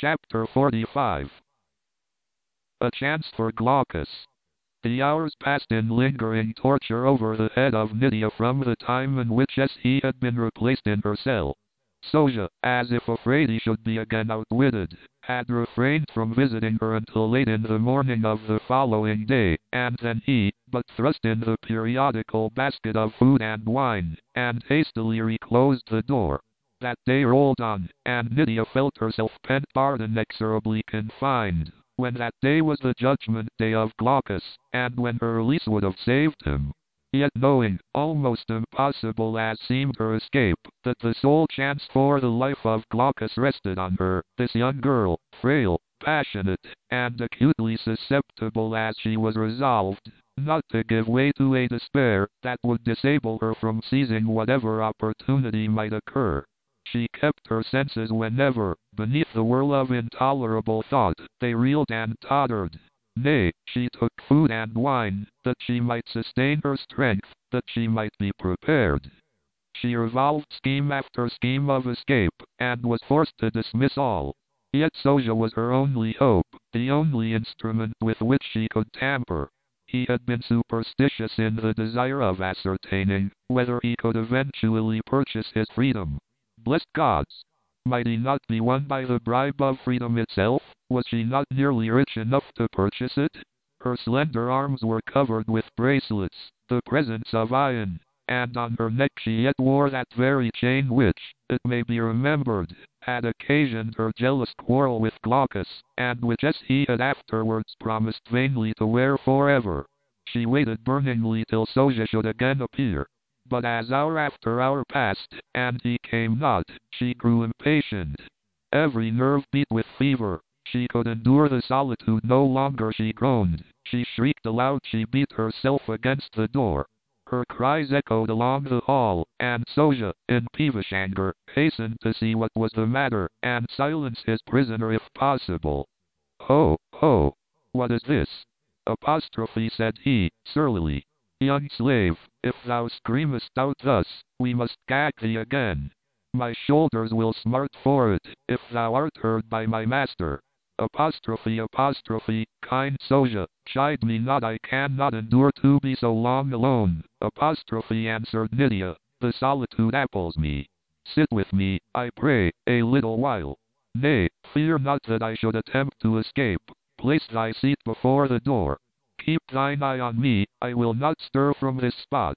Chapter 45. A chance for Glaucus. The hours passed in lingering torture over the head of Nydia from the time in which he had been replaced in her cell. Sozia, as if afraid he should be again outwitted, had refrained from visiting her until late in the morning of the following day, and then he but thrust in the periodical basket of food and wine, and hastily reclosed the door. That day rolled on, and Nydia felt herself pent-barred inexorably confined. When that day was the judgment day of Glaucus, and when her release would have saved him. Yet knowing, almost impossible as seemed her escape, that the sole chance for the life of Glaucus rested on her, this young girl, frail, passionate, and acutely susceptible as she was resolved, not to give way to a despair that would disable her from seizing whatever opportunity might occur. She kept her senses whenever, beneath the whirl of intolerable thought, they reeled and tottered. Nay, she took food and wine, that she might sustain her strength, that she might be prepared. She revolved scheme after scheme of escape, and was forced to dismiss all. Yet Sozia was her only hope, the only instrument with which she could tamper. He had been superstitious in the desire of ascertaining whether he could eventually purchase his freedom. Blessed gods! Might he not be won by the bribe of freedom itself? Was she not nearly rich enough to purchase it? Her slender arms were covered with bracelets, the presence of iron, and on her neck she yet wore that very chain which, it may be remembered, had occasioned her jealous quarrel with Glaucus, and which he had afterwards promised vainly to wear forever. She waited burningly till Sozia should again appear. But as hour after hour passed, and he came not, she grew impatient. Every nerve beat with fever. She could endure the solitude no longer. She groaned, she shrieked aloud, she beat herself against the door. Her cries echoed along the hall, and Sozia, in peevish anger, hastened to see what was the matter, and silence his prisoner if possible. "Ho, ho! What is this?" said he, surlily. "Young slave, if thou screamest out thus, we must gag thee again. My shoulders will smart for it, if thou art heard by my master. Kind Sozia, chide me not, I cannot endure to be so long alone. Answered Nydia, the solitude appals me. Sit with me, I pray, a little while. Nay, fear not that I should attempt to escape. Place thy seat before the door. Keep thine eye on me, I will not stir from this spot."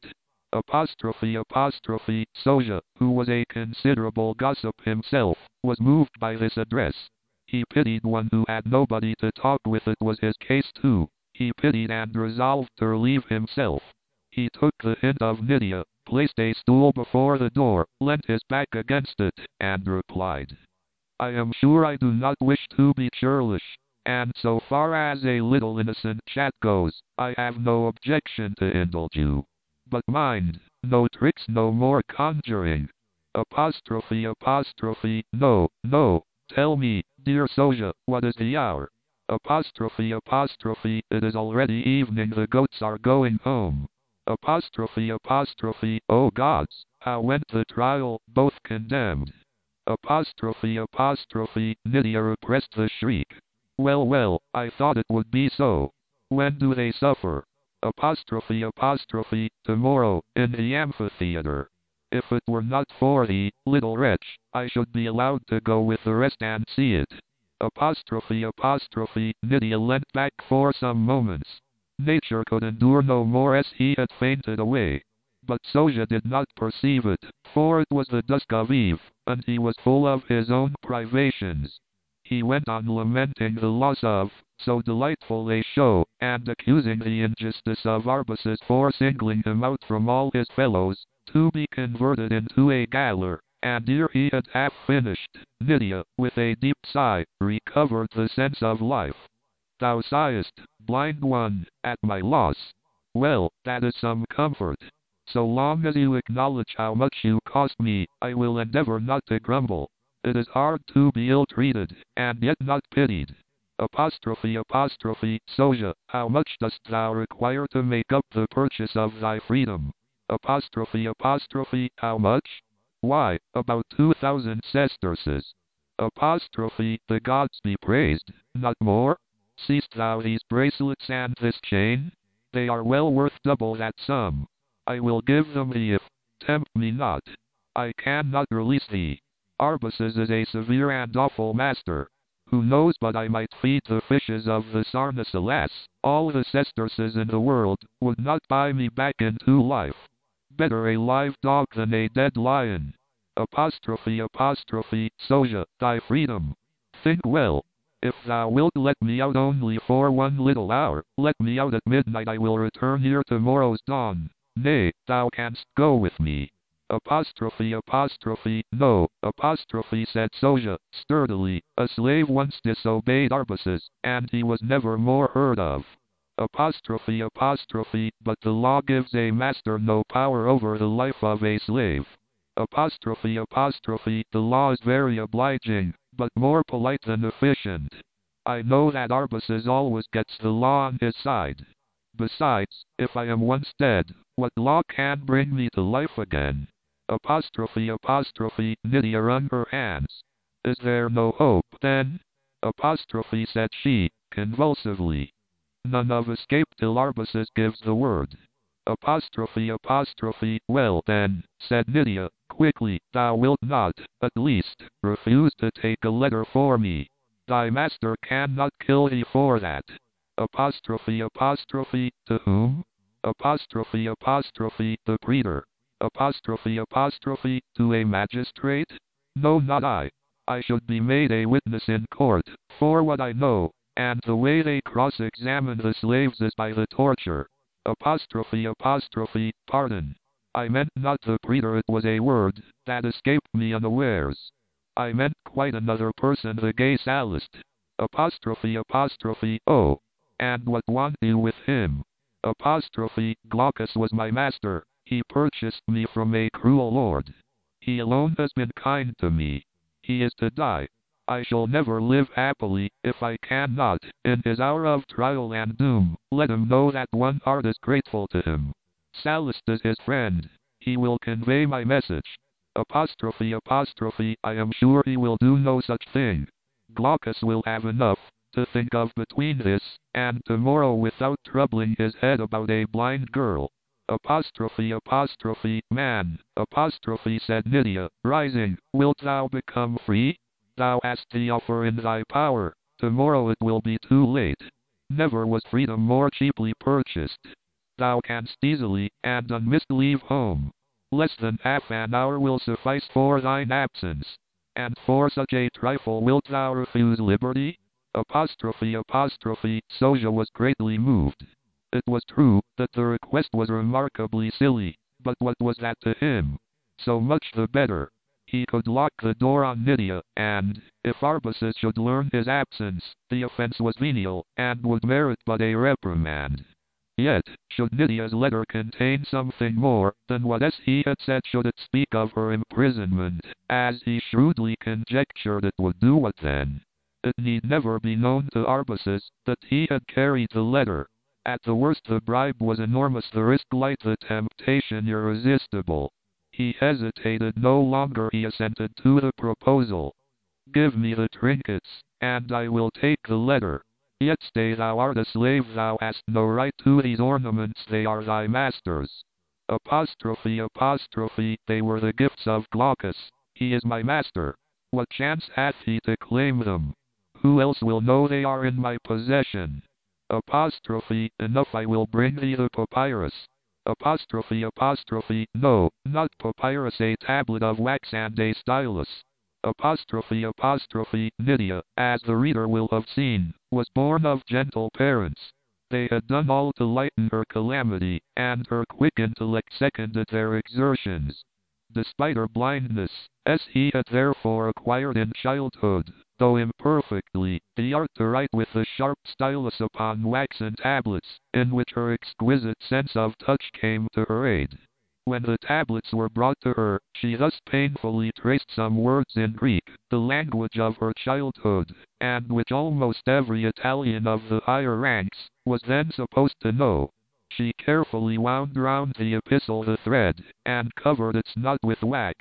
Sozia, who was a considerable gossip himself, was moved by this address. He pitied one who had nobody to talk with. It was his case too. He pitied and resolved to relieve himself. He took the hint of Nydia, placed a stool before the door, leant his back against it, and replied, "I am sure I do not wish to be churlish. And so far as a little innocent chat goes, I have no objection to indulge you. But mind, no tricks, no more conjuring. No, no, tell me, dear Sozia, what is the hour? It is already evening, the goats are going home. Oh gods, how went the trial, both condemned? Nydia repressed the shriek. Well, well, I thought it would be so. When do they suffer? Tomorrow, in the amphitheater. If it were not for thee, little wretch, I should be allowed to go with the rest and see it. Nydia leant back for some moments. Nature could endure no more as he had fainted away. But Sozia did not perceive it, for it was the dusk of eve, and he was full of his own privations. He went on lamenting the loss of so delightful a show, and accusing the injustice of Arbaces for singling him out from all his fellows, to be converted into a gaoler, and ere he had half finished, Nydia, with a deep sigh, recovered the sense of life. "Thou sighest, blind one, at my loss. Well, that is some comfort. So long as you acknowledge how much you cost me, I will endeavor not to grumble. It is hard to be ill-treated, and yet not pitied. Sozia, how much dost thou require to make up the purchase of thy freedom? How much? Why, about 2,000 sesterces. Apostrophe, the gods be praised, not more? Seest thou these bracelets and this chain? They are well worth double that sum. I will give them thee if, tempt me not. I cannot release thee. Arbaces is a severe and awful master. Who knows but I might feed the fishes of the Sarnus? Alas, all the sesterces in the world would not buy me back into life. Better a live dog than a dead lion. Apostrophe, Soja, thy freedom. Think well. If thou wilt let me out only for one little hour, let me out at midnight. I will return ere tomorrow's dawn. Nay, thou canst go with me. Apostrophe, no, apostrophe, said Soja, sturdily. A slave once disobeyed Arbaces, and he was never more heard of. Apostrophe, but the law gives a master no power over the life of a slave. Apostrophe, the law is very obliging, but more polite than efficient. I know that Arbaces always gets the law on his side. Besides, if I am once dead, what law can bring me to life again? Apostrophe, Nydia wrung her hands. Is there no hope, then? Apostrophe, said she, convulsively. None of escape till Arbaces gives the word. Apostrophe, well then, said Nydia, quickly, thou wilt not, at least, refuse to take a letter for me. Thy master cannot kill thee for that. Apostrophe, to whom? Apostrophe, the praetor. Apostrophe, to a magistrate? No, not I. I should be made a witness in court, for what I know, and the way they cross-examine the slaves is by the torture. Apostrophe, pardon. I meant not the praetor, it was a word that escaped me unawares. I meant quite another person, the gay Sallust. Apostrophe, oh. And what want you with him? Apostrophe, Glaucus was my master. He purchased me from a cruel lord. He alone has been kind to me. He is to die. I shall never live happily, if I cannot, in his hour of trial and doom, let him know that one heart is grateful to him. Sallust is his friend. He will convey my message. Apostrophe, I am sure he will do no such thing. Glaucus will have enough to think of between this and tomorrow without troubling his head about a blind girl. Apostrophe, man. Apostrophe, said Nydia, rising, wilt thou become free? Thou hast the offer in thy power. Tomorrow it will be too late. Never was freedom more cheaply purchased. Thou canst easily and unmissed leave home. Less than half an hour will suffice for thine absence. And for such a trifle wilt thou refuse liberty? Apostrophe, Soja was greatly moved. It was true that the request was remarkably silly, but what was that to him? So much the better. He could lock the door on Nydia, and, if Arbaces should learn his absence, the offense was venial, and would merit but a reprimand. Yet, should Nydia's letter contain something more than what he had said, should it speak of her imprisonment, as he shrewdly conjectured it would do, what then? It need never be known to Arbaces that he had carried the letter. At the worst the bribe was enormous, the risk light, the temptation irresistible. He hesitated no longer, he assented to the proposal. Give me the trinkets, and I will take the letter. Yet stay, thou art a slave, thou hast no right to these ornaments, they are thy master's. Apostrophe, they were the gifts of Glaucus. He is my master. What chance hath he to claim them? Who else will know they are in my possession? Apostrophe, enough, I will bring thee the papyrus. Apostrophe, no, not papyrus, a tablet of wax and a stylus. Apostrophe, Nydia, as the reader will have seen, was born of gentle parents. They had done all to lighten her calamity, and her quick intellect seconded their exertions. Despite her blindness, he had therefore acquired in childhood, though imperfectly, the art to write with the sharp stylus upon waxen tablets, in which her exquisite sense of touch came to her aid. When the tablets were brought to her, she thus painfully traced some words in Greek, the language of her childhood, and which almost every Italian of the higher ranks was then supposed to know. She carefully wound round the epistle the thread, and covered its knot with wax,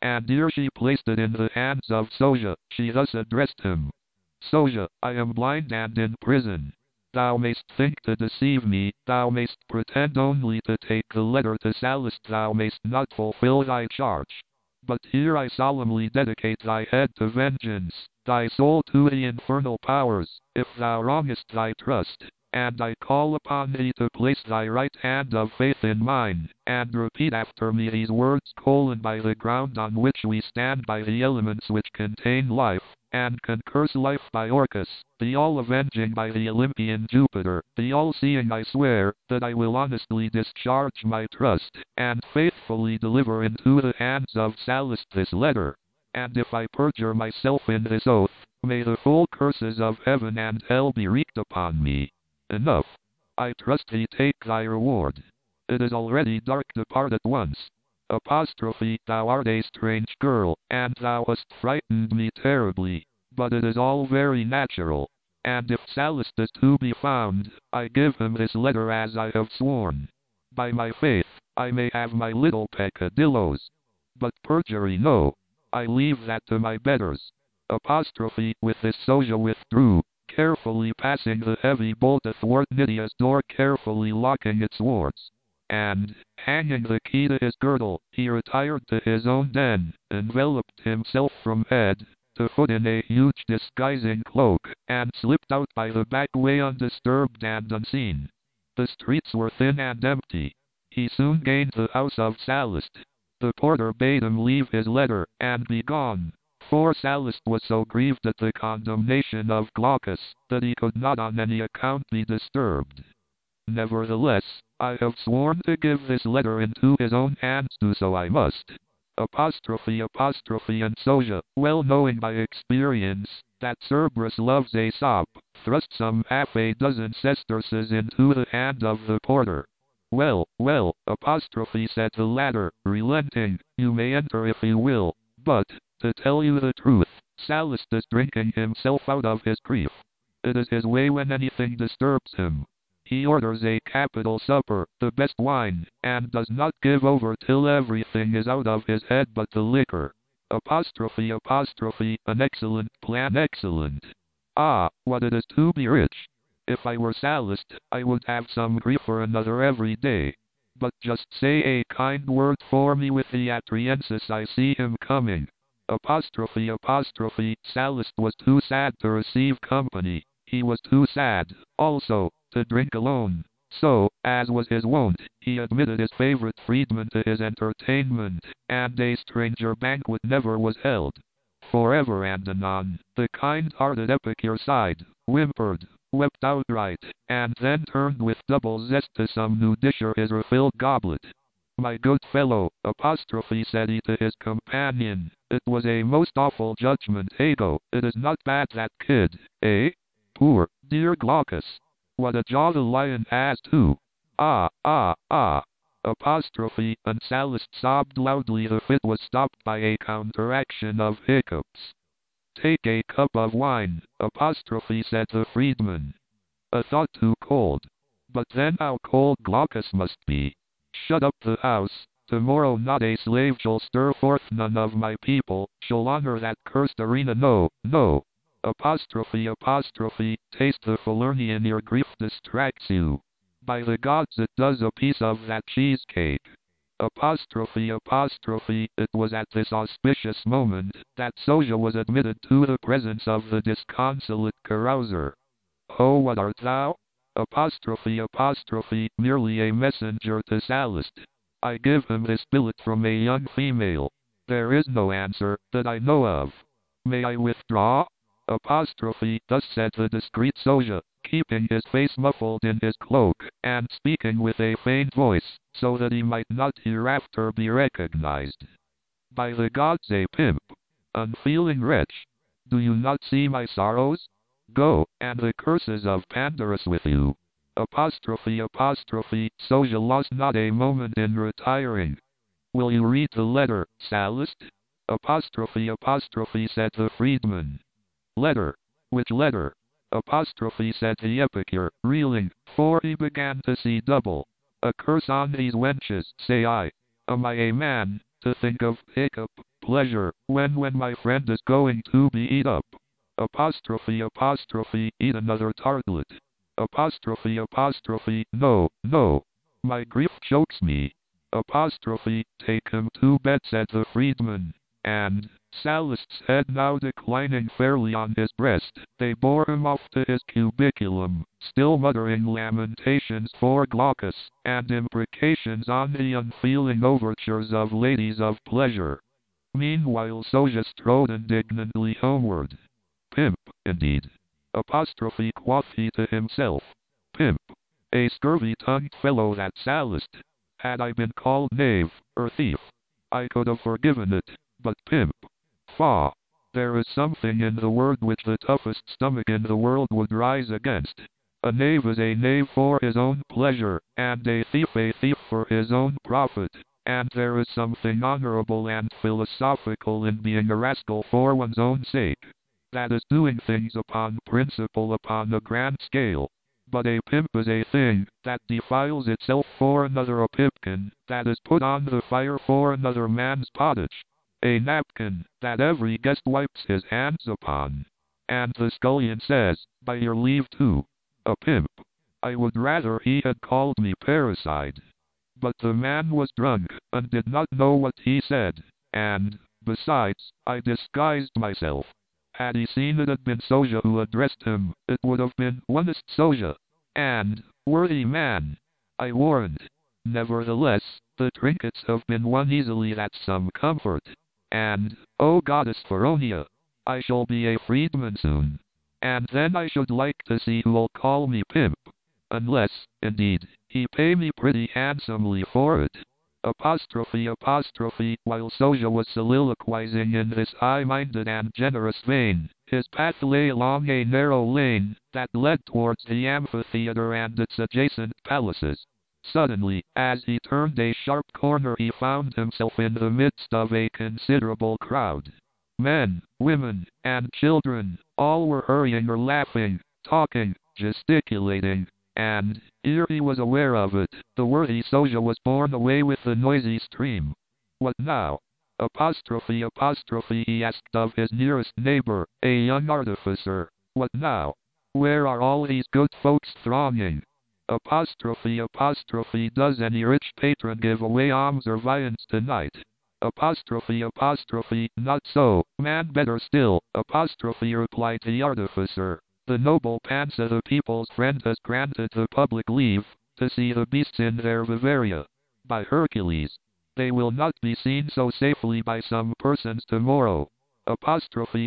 and ere she placed it in the hands of Sozha, she thus addressed him. Sozha, I am blind and in prison. Thou mayst think to deceive me, thou mayst pretend only to take the letter to Sallust, thou mayst not fulfill thy charge. But here I solemnly dedicate thy head to vengeance, thy soul to the infernal powers, if thou wrongest thy trust, and I call upon thee to place thy right hand of faith in mine, and repeat after me these words: by the ground on which we stand, by the elements which contain life, and can curse life by Orcus, the all-avenging by the Olympian Jupiter, the all-seeing, I swear that I will honestly discharge my trust, and faithfully deliver into the hands of Sallust this letter. And if I perjure myself in this oath, may the full curses of heaven and hell be wreaked upon me. Enough. I trust thee, take thy reward. It is already dark, depart at once. Apostrophe, thou art a strange girl, and thou hast frightened me terribly, but it is all very natural. And if Sallust is to be found, I give him this letter as I have sworn. By my faith, I may have my little peccadillos, but perjury no. I leave that to my betters. Apostrophe, with this Sozha withdrew, carefully passing the heavy bolt athwart Nydia's door, carefully locking its wards. And, hanging the key to his girdle, he retired to his own den, enveloped himself from head to foot in a huge disguising cloak, and slipped out by the back way undisturbed and unseen. The streets were thin and empty. He soon gained the house of Sallust. The porter bade him leave his letter, and be gone, for Sallust was so grieved at the condemnation of Glaucus, that he could not on any account be disturbed. Nevertheless, I have sworn to give this letter into his own hands, do so I must. Apostrophe, and Sozha, well knowing by experience that Cerberus loves Aesop, thrust some half-a-dozen sesterces into the hand of the porter. Well, apostrophe, said the latter, relenting, you may enter if you will, but, to tell you the truth, Sallust is drinking himself out of his grief. It is his way when anything disturbs him. He orders a capital supper, the best wine, and does not give over till everything is out of his head but the liquor. Apostrophe, an excellent plan, excellent. Ah, what it is to be rich! If I were Sallust, I would have some grief or another every day. But just say a kind word for me with the Atriensis, I see him coming. Apostrophe, Sallust was too sad to receive company. He was too sad, also, to drink alone. So, as was his wont, he admitted his favorite freedman to his entertainment, and a stranger banquet never was held. Forever and anon, the kind-hearted epicure sighed, whimpered, wept outright, and then turned with double zest to some new dish or his refilled goblet. My good fellow, apostrophe, said he to his companion, it was a most awful judgment, Hago. It is not bad, that kid, eh? Poor, dear Glaucus. What a jaw the lion has too. Ah. Apostrophe, and Sallust sobbed loudly. The fit was stopped by a counteraction of hiccups. Take a cup of wine, apostrophe, said the freedman. A thought too cold. But then how cold Glaucus must be. Shut up the house. Tomorrow not a slave shall stir forth, none of my people shall honor that cursed arena, no. Apostrophe, taste the Falernian, your grief distracts you. By the gods, it does a piece of that cheesecake. Apostrophe, it was at this auspicious moment that Sozha was admitted to the presence of the disconsolate carouser. Oh, what art thou? Apostrophe, merely a messenger to Sallust. I give him this billet from a young female. There is no answer, that I know of. May I withdraw? Apostrophe, thus said the discreet Sozha, keeping his face muffled in his cloak, and speaking with a faint voice, so that he might not hereafter be recognized. By the gods, a pimp! Unfeeling wretch! Do you not see my sorrows? Go, and the curses of Pandarus with you. Apostrophe, Sozha lost not a moment in retiring. Will you read the letter, Sallust? Apostrophe, said the freedman. Letter? Which letter? Apostrophe, said the epicure, reeling, for he began to see double. A curse on these wenches, say I. Am I a man, to think of pick-up, pleasure, when my friend is going to be eat up. Apostrophe, eat another tartlet. Apostrophe, no, no. My grief chokes me. Apostrophe, take him to bed, said the freedman. And, Sallust's head now declining fairly on his breast, they bore him off to his cubiculum, still muttering lamentations for Glaucus, and imprecations on the unfeeling overtures of ladies of pleasure. Meanwhile Soja strode indignantly homeward. Pimp, indeed. Apostrophe, quoth he to himself. Pimp. A scurvy-tongued fellow that Sallust. Had I been called knave, or thief, I could have forgiven it, but pimp. Faugh! There is something in the word which the toughest stomach in the world would rise against. A knave is a knave for his own pleasure, and a thief for his own profit, and there is something honorable and philosophical in being a rascal for one's own sake. That is doing things upon principle upon a grand scale. But a pimp is a thing that defiles itself for another, a pipkin that is put on the fire for another man's pottage, a napkin that every guest wipes his hands upon. And the scullion says, by your leave too, a pimp. I would rather he had called me parricide. But the man was drunk, and did not know what he said, and, besides, I disguised myself. Had he seen it had been Soja who addressed him, it would have been honest Soja, and, worthy man, I warrant. Nevertheless, the trinkets have been won easily, that's some comfort. And, O goddess Feronia, I shall be a freedman soon. And then I should like to see who'll call me pimp. Unless, indeed, he pay me pretty handsomely for it. Apostrophe, while Soja was soliloquizing in this high-minded and generous vein, his path lay along a narrow lane that led towards the amphitheater and its adjacent palaces. Suddenly, as he turned a sharp corner, he found himself in the midst of a considerable crowd. Men, women, and children, all were hurrying or laughing, talking, gesticulating, and, ere he was aware of it, the worthy Soja was borne away with the noisy stream. What now? Apostrophe, he asked of his nearest neighbor, a young artificer. What now? Where are all these good folks thronging? Apostrophe, does any rich patron give away alms or viands tonight? Apostrophe, not so, man, better still. Apostrophe, replied the artificer. The noble Pansa, the people's friend, has granted the public leave to see the beasts in their vivaria. By Hercules, they will not be seen so safely by some persons tomorrow. Apostrophe,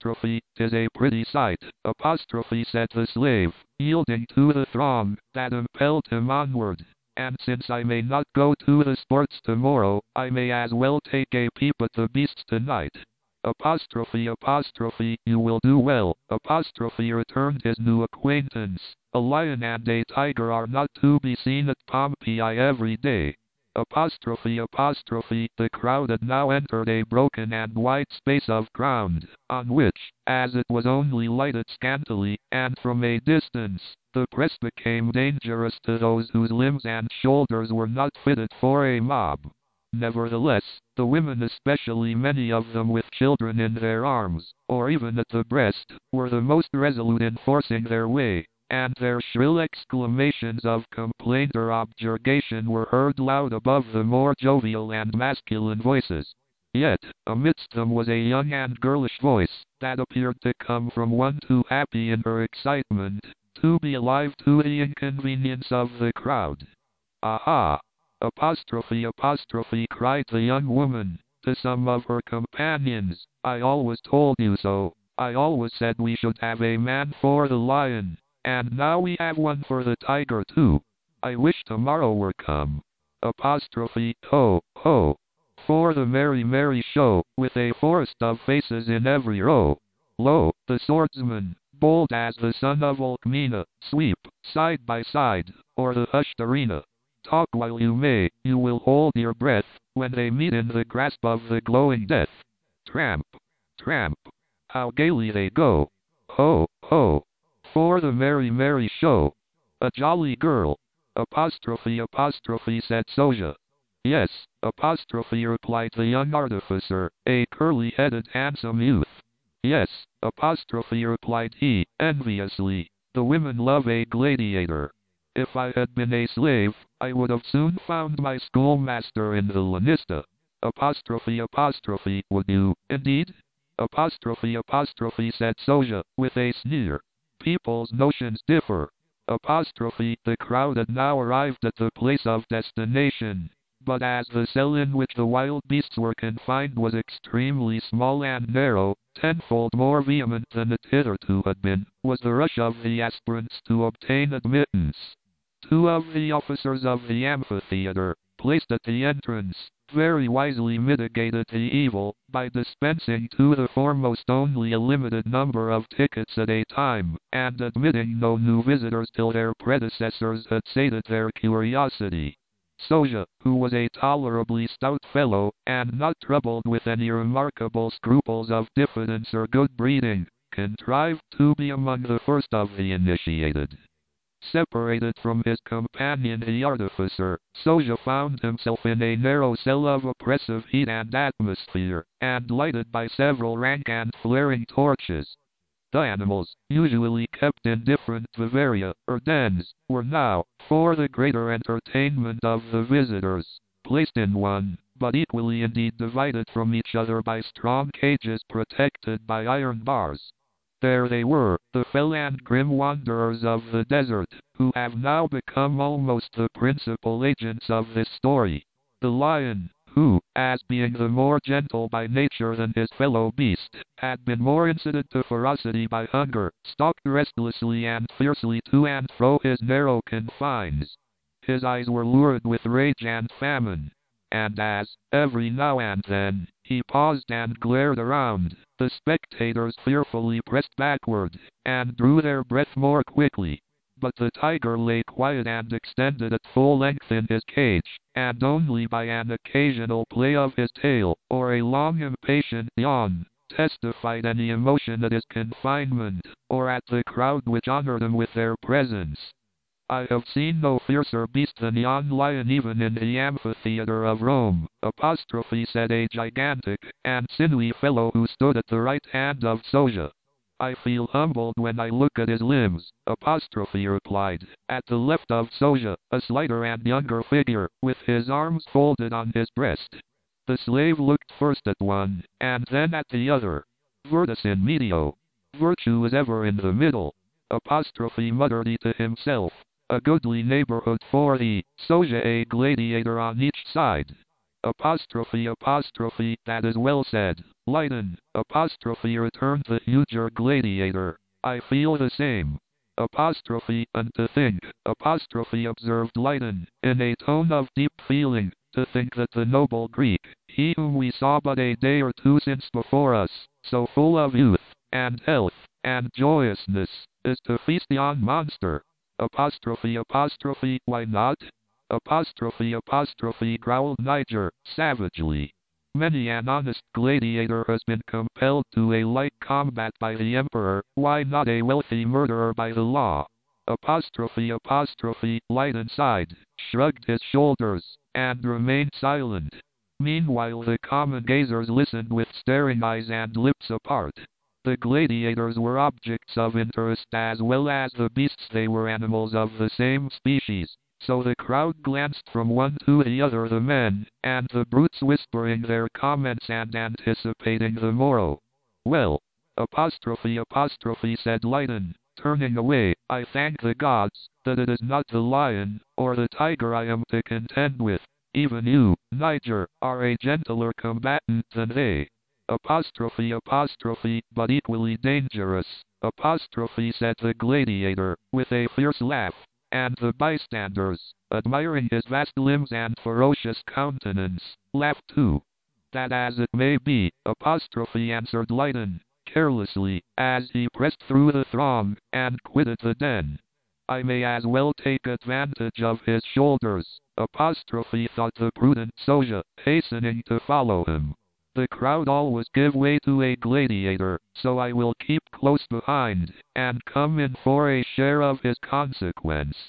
'tis a pretty sight. Apostrophe, said the slave, yielding to the throng that impelled him onward. And since I may not go to the sports tomorrow, I may as well take a peep at the beasts tonight. Apostrophe, you will do well. Apostrophe, returned his new acquaintance. A lion and a tiger are not to be seen at Pompeii every day. Apostrophe, the crowd had now entered a broken and wide space of ground, on which, as it was only lighted scantily, and from a distance, the press became dangerous to those whose limbs and shoulders were not fitted for a mob. Nevertheless, the women, especially many of them with children in their arms, or even at the breast, were the most resolute in forcing their way, and their shrill exclamations of complaint or objurgation were heard loud above the more jovial and masculine voices. Yet, amidst them was a young and girlish voice, that appeared to come from one too happy in her excitement, to be alive to the inconvenience of the crowd. Aha! Apostrophe, cried the young woman, to some of her companions, I always told you so. I always said we should have a man for the lion, and now we have one for the tiger too. I wish tomorrow were come. Apostrophe, ho, ho, for the merry, merry show, with a forest of faces in every row. Lo, the swordsman, bold as the son of Alcmena, sweep, side by side, o'er the hushed arena. Talk while you may, you will hold your breath, when they meet in the grasp of the glowing death. Tramp, tramp, how gaily they go. Ho, ho, for the merry, merry show. A jolly girl. Apostrophe, said Soja. Yes, apostrophe, replied the young artificer, a curly-headed handsome youth. Yes, apostrophe, replied he, enviously. The women love a gladiator. If I had been a slave, I would have soon found my schoolmaster in the Lanista. Apostrophe, would you, indeed? Apostrophe, said Soja, with a sneer. People's notions differ. Apostrophe, the crowd had now arrived at the place of destination. But as the cell in which the wild beasts were confined was extremely small and narrow, tenfold more vehement than it hitherto had been, was the rush of the aspirants to obtain admittance. Two of the officers of the amphitheater, placed at the entrance, very wisely mitigated the evil, by dispensing to the foremost only a limited number of tickets at a time, and admitting no new visitors till their predecessors had sated their curiosity. Soja, who was a tolerably stout fellow, and not troubled with any remarkable scruples of diffidence or good breeding, contrived to be among the first of the initiated. Separated from his companion the artificer, Soja found himself in a narrow cell of oppressive heat and atmosphere, and lighted by several rank and flaring torches. The animals, usually kept in different vivaria, or dens, were now, for the greater entertainment of the visitors, placed in one, but equally indeed divided from each other by strong cages protected by iron bars. There they were, the fell and grim wanderers of the desert, who have now become almost the principal agents of this story. The lion, who, as being the more gentle by nature than his fellow beast, had been more incited to ferocity by hunger, stalked restlessly and fiercely to and fro his narrow confines. His eyes were lurid with rage and famine, and as, every now and then, he paused and glared around, the spectators fearfully pressed backward, and drew their breath more quickly. But the tiger lay quiet and extended at full length in his cage, and only by an occasional play of his tail, or a long impatient yawn, testified any emotion at his confinement, or at the crowd which honored him with their presence. I have seen no fiercer beast than yon lion even in the amphitheater of Rome, apostrophe, said a gigantic and sinewy fellow who stood at the right hand of Soja. I feel humbled when I look at his limbs, apostrophe replied. At the left of Soja, a slighter and younger figure, with his arms folded on his breast. The slave looked first at one, and then at the other. Virtus in medio. Virtue is ever in the middle. Apostrophe, muttered he to himself. A goodly neighborhood for thee, Soja, a gladiator on each side. Apostrophe, that is well said, Lydon, apostrophe, returned the huger gladiator. I feel the same. Apostrophe, and to think, apostrophe, observed Lydon, in a tone of deep feeling, to think that the noble Greek, he whom we saw but a day or two since before us, so full of youth, and health, and joyousness, is to feast yon monster. Apostrophe, why not? Apostrophe, growled Niger, savagely. Many an honest gladiator has been compelled to a like combat by the emperor, why not a wealthy murderer by the law? Apostrophe, Lydon sighed, shrugged his shoulders, and remained silent. Meanwhile the common gazers listened with staring eyes and lips apart. The gladiators were objects of interest as well as the beasts. They were animals of the same species, so the crowd glanced from one to the other, the men and the brutes whispering their comments and anticipating the morrow. Well, apostrophe, said Lydon, turning away, I thank the gods that it is not the lion or the tiger I am to contend with. Even you, Niger, are a gentler combatant than they. Apostrophe, but equally dangerous. Apostrophe, said the gladiator, with a fierce laugh, and the bystanders, admiring his vast limbs and ferocious countenance, laughed too. That as it may be, apostrophe, answered Lydon, carelessly, as he pressed through the throng, and quitted the den. I may as well take advantage of his shoulders, apostrophe, thought the prudent Soja, hastening to follow him. The crowd always give way to a gladiator, so I will keep close behind, and come in for a share of his consequence.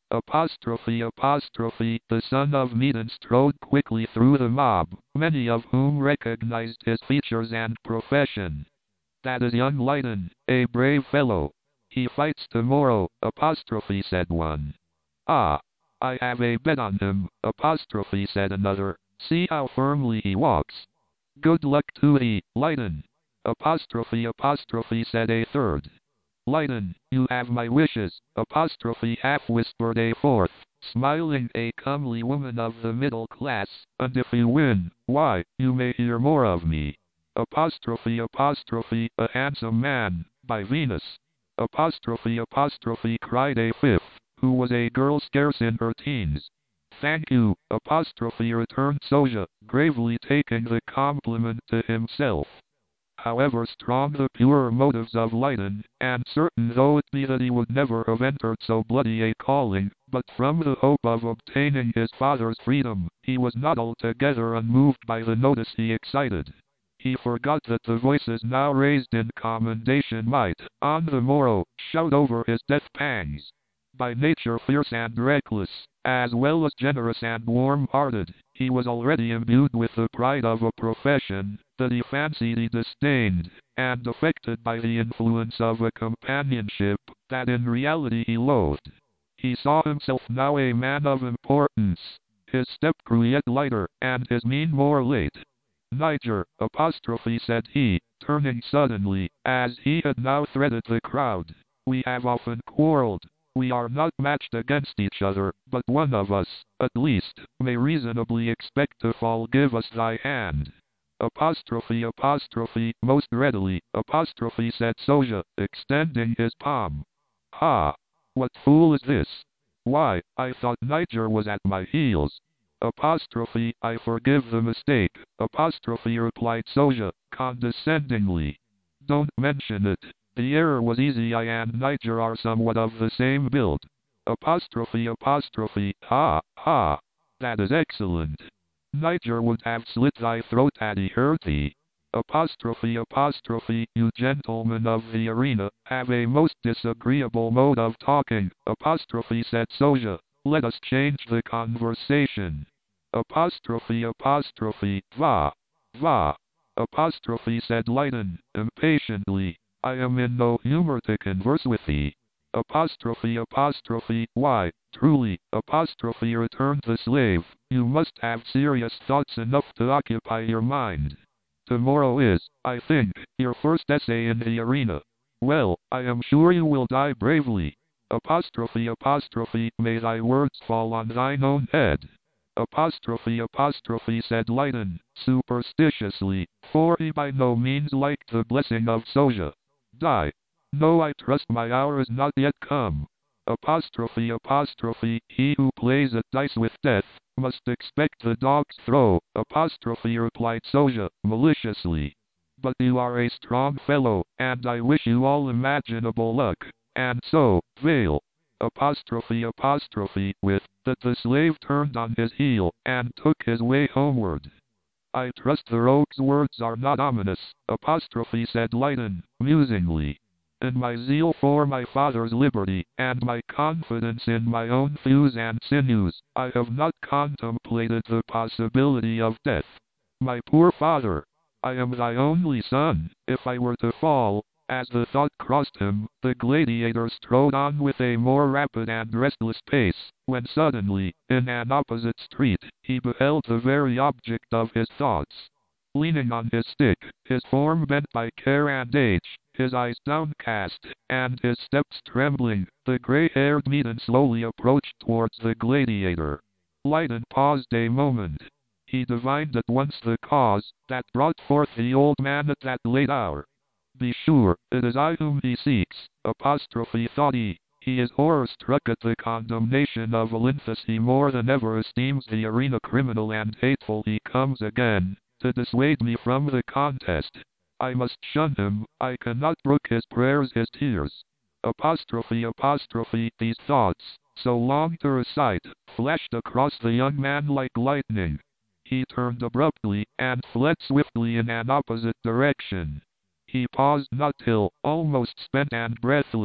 Apostrophe, apostrophe. The son of Medon strode quickly through the mob, many of whom recognized his features and profession. That is young Lydon, a brave fellow. He fights tomorrow, apostrophe, said one. Ah, I have a bet on him, apostrophe, said another. See how firmly he walks. Good luck to thee, Lydon, apostrophe, apostrophe, said a third. Lydon, you have my wishes, apostrophe, half whispered a fourth, smiling, a comely woman of the middle class, and if you win, why, you may hear more of me. Apostrophe, apostrophe, a handsome man, by Venus. Apostrophe, apostrophe, cried a fifth, who was a girl scarce in her teens. Thank you, apostrophe, returned Sozha, gravely taking the compliment to himself. However strong the pure motives of Lydon, and certain though it be that he would never have entered so bloody a calling, but from the hope of obtaining his father's freedom, he was not altogether unmoved by the notice he excited. He forgot that the voices now raised in commendation might, on the morrow, shout over his death pangs. By nature fierce and reckless, as well as generous and warm-hearted, he was already imbued with the pride of a profession that he fancied he disdained, and affected by the influence of a companionship that in reality he loathed. He saw himself now a man of importance. His step grew yet lighter, and his mien more late. Niger, apostrophe, said he, turning suddenly, as he had now threaded the crowd. We have often quarreled. We are not matched against each other, but one of us, at least, may reasonably expect to fall. Give us thy hand. Apostrophe, apostrophe, most readily, apostrophe, said Sozha, extending his palm. Ha! What fool is this? Why, I thought Niger was at my heels. Apostrophe, I forgive the mistake, apostrophe, replied Sozha, condescendingly. Don't mention it. The error was easy. I and Niger are somewhat of the same build. Apostrophe, apostrophe, ha, ha. That is excellent. Niger would have slit thy throat had he heard thee. Apostrophe, apostrophe, you gentlemen of the arena have a most disagreeable mode of talking, apostrophe, said Sozha. Let us change the conversation. Apostrophe, apostrophe, va, va. Apostrophe, said Lydon, impatiently. I am in no humor to converse with thee. Apostrophe, apostrophe, why, truly, apostrophe, returned the slave, you must have serious thoughts enough to occupy your mind. Tomorrow is, I think, your first essay in the arena. Well, I am sure you will die bravely. Apostrophe, apostrophe, may thy words fall on thine own head. Apostrophe, apostrophe, said Lydon, superstitiously, for he by no means liked the blessing of Sozha. Die. No, I trust my hour is not yet come. Apostrophe, apostrophe, he who plays at dice with death, must expect the dog's throw, apostrophe, replied Sozha, maliciously. But you are a strong fellow, and I wish you all imaginable luck, and so, Vale. Apostrophe, apostrophe, with that the slave turned on his heel, and took his way homeward. I trust the rogue's words are not ominous, apostrophe, said Lydon, musingly. In my zeal for my father's liberty, and my confidence in my own thews and sinews, I have not contemplated the possibility of death. My poor father, I am thy only son. If I were to fall, as the thought crossed him, the gladiator strode on with a more rapid and restless pace, when suddenly, in an opposite street, he beheld the very object of his thoughts. Leaning on his stick, his form bent by care and age, his eyes downcast, and his steps trembling, the gray-haired Medon slowly approached towards the gladiator. Lydon paused a moment. He divined at once the cause that brought forth the old man at that late hour. Be sure, it is I whom he seeks, apostrophe, thought he. He is horror-struck at the condemnation of Olynthus. He more than ever esteems the arena criminal and hateful. He comes again to dissuade me from the contest. I must shun him. I cannot brook his prayers, his tears. Apostrophe, apostrophe, these thoughts, so long to recite, flashed across the young man like lightning. He turned abruptly, and fled swiftly in an opposite direction. He paused not till, almost spent and breathless,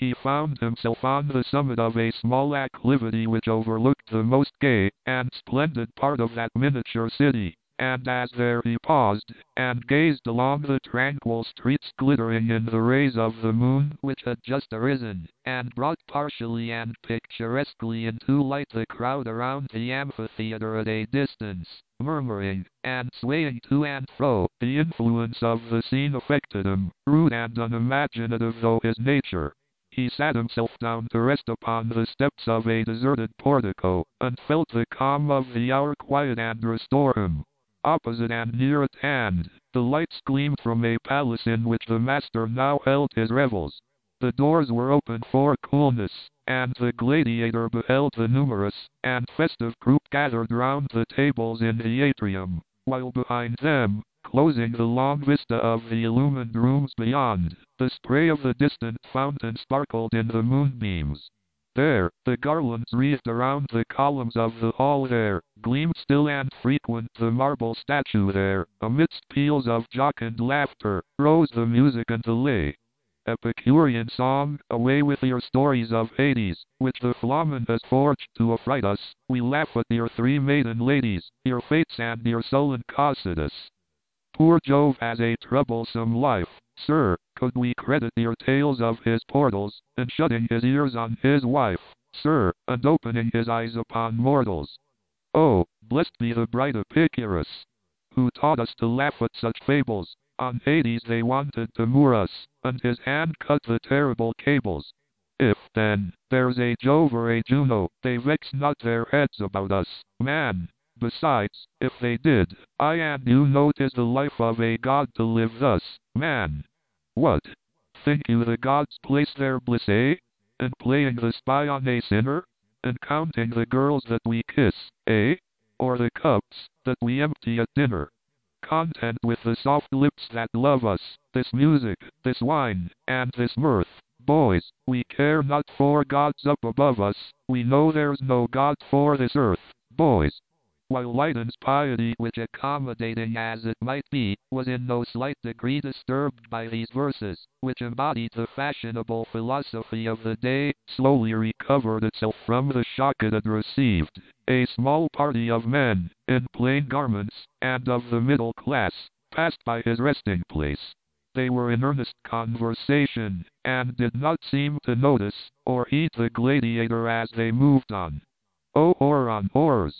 he found himself on the summit of a small acclivity which overlooked the most gay and splendid part of that miniature city. And as there he paused, and gazed along the tranquil streets glittering in the rays of the moon which had just arisen, and brought partially and picturesquely into light the crowd around the amphitheater at a distance, murmuring, and swaying to and fro. The influence of the scene affected him, rude and unimaginative though his nature. He sat himself down to rest upon the steps of a deserted portico, and felt the calm of the hour quiet and restore him. Opposite and near at hand, the lights gleamed from a palace in which the master now held his revels. The doors were opened for coolness, and the gladiator beheld the numerous and festive group gathered round the tables in the atrium, while behind them, closing the long vista of the illumined rooms beyond, the spray of the distant fountain sparkled in the moonbeams. There, the garlands wreathed around the columns of the hall there, gleamed still and frequent the marble statue there, amidst peals of jocund laughter, rose the music and the lay. Epicurean song, away with your stories of Hades, which the Flamen has forged to affright us, we laugh at your three maiden ladies, your Fates and your sullen Cocytus. Poor Jove has a troublesome life, sir, could we credit your tales of his portals, and shutting his ears on his wife, sir, and opening his eyes upon mortals. Oh, blessed be the bright Epicurus, who taught us to laugh at such fables. On Hades they wanted to moor us, and his hand cut the terrible cables. If, then, there's a Jove or a Juno, they vex not their heads about us, man. Besides, if they did, I and you know 'tis the life of a god to live thus, man. What? Think you the gods place their bliss, eh? In playing the spy on a sinner? And counting the girls that we kiss, eh? Or the cups that we empty at dinner? Content with the soft lips that love us, this music, this wine, and this mirth. Boys, we care not for gods up above us, we know there's no God for this earth, boys. While Lydon's piety, which accommodating as it might be, was in no slight degree disturbed by these verses, which embodied the fashionable philosophy of the day, slowly recovered itself from the shock it had received. A small party of men, in plain garments, and of the middle class, passed by his resting place. They were in earnest conversation, and did not seem to notice, or heed the gladiator as they moved on. Oh, horror on horrors!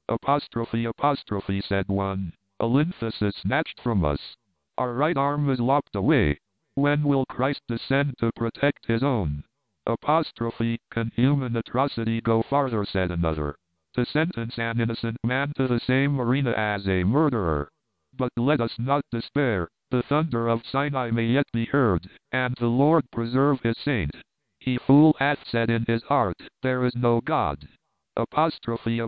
Apostrophe, said one. Olynthus is snatched from us. Our right arm is lopped away. When will Christ descend to protect his own? Apostrophe, can human atrocity go farther, said another. To sentence an innocent man to the same arena as a murderer. But let us not despair. The thunder of Sinai may yet be heard, and the Lord preserve his saint. He fool hath said in his heart, there is no God. Apostrophe,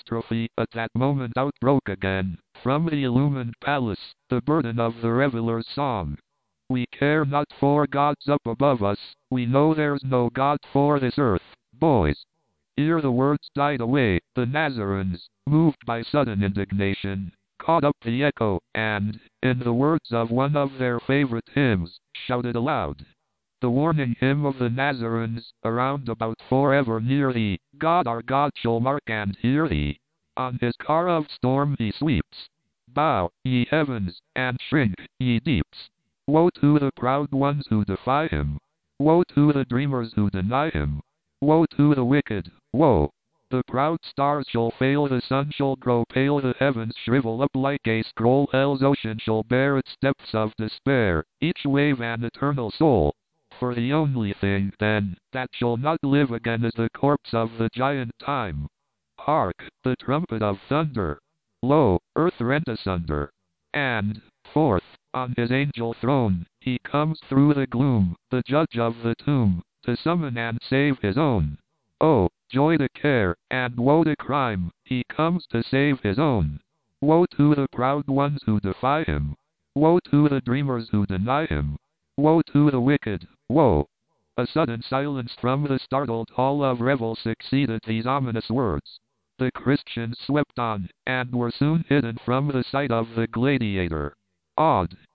at that moment outbroke again, from the illumined palace, the burden of the reveler's song. We care not for gods up above us, we know there's no God for this earth, boys. Ere the words died away, the Nazarenes, moved by sudden indignation, caught up the echo, and, in the words of one of their favorite hymns, shouted aloud. The warning hymn of the Nazarenes, around about forever near thee, God our God shall mark and hear thee. On his car of storm he sweeps. Bow, ye heavens, and shrink, ye deeps. Woe to the proud ones who defy him. Woe to the dreamers who deny him. Woe to the wicked, woe. The proud stars shall fail, the sun shall grow pale, the heavens shrivel up like a scroll, hell's ocean shall bear its depths of despair, each wave an eternal soul. For the only thing, then, that shall not live again is the corpse of the giant time. Hark, the trumpet of thunder! Lo, earth rent asunder! And, forth, on his angel throne, he comes through the gloom, the judge of the tomb, to summon and save his own. Oh, joy to care, and woe to crime, he comes to save his own. Woe to the proud ones who defy him. Woe to the dreamers who deny him. Woe to the wicked, woe. A sudden silence from the startled hall of revel succeeded these ominous words. The Christians swept on, and were soon hidden from the sight of the gladiator. Awed,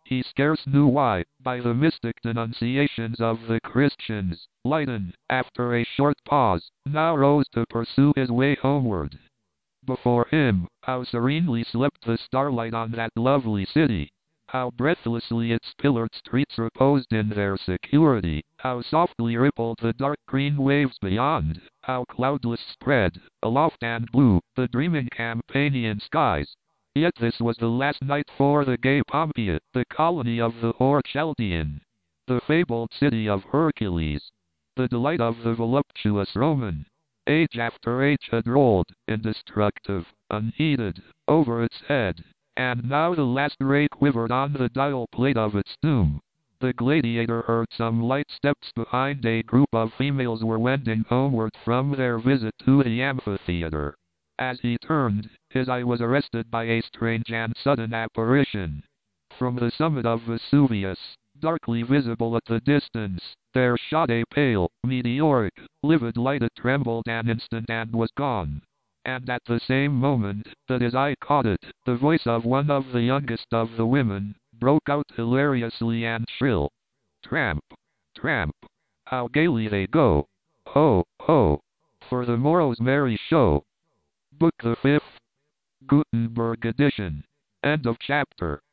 he scarce knew why, by the mystic denunciations of the Christians. Leyden, after a short pause, now rose to pursue his way homeward. Before him, how serenely slept the starlight on that lovely city! How breathlessly its pillared streets reposed in their security! How softly rippled the dark green waves beyond! How cloudless spread, aloft and blue, the dreaming Campanian skies! Yet this was the last night for the gay Pompeia, the colony of the hoar Chaldean, the fabled city of Hercules, the delight of the voluptuous Roman. Age after age had rolled, indestructive, unheeded, over its head, and now the last ray quivered on the dial plate of its doom. The gladiator heard some light steps behind. A group of females were wending homeward from their visit to the amphitheater. As he turned, his eye was arrested by a strange and sudden apparition. From the summit of Vesuvius, darkly visible at the distance, there shot a pale, meteoric, livid light. It trembled an instant and was gone. And at the same moment that his eye caught it, the voice of one of the youngest of the women broke out hilariously and shrill. Tramp, tramp, how gaily they go! Ho, ho, for the morrow's merry show! Book the 5th, Gutenberg edition. End of chapter.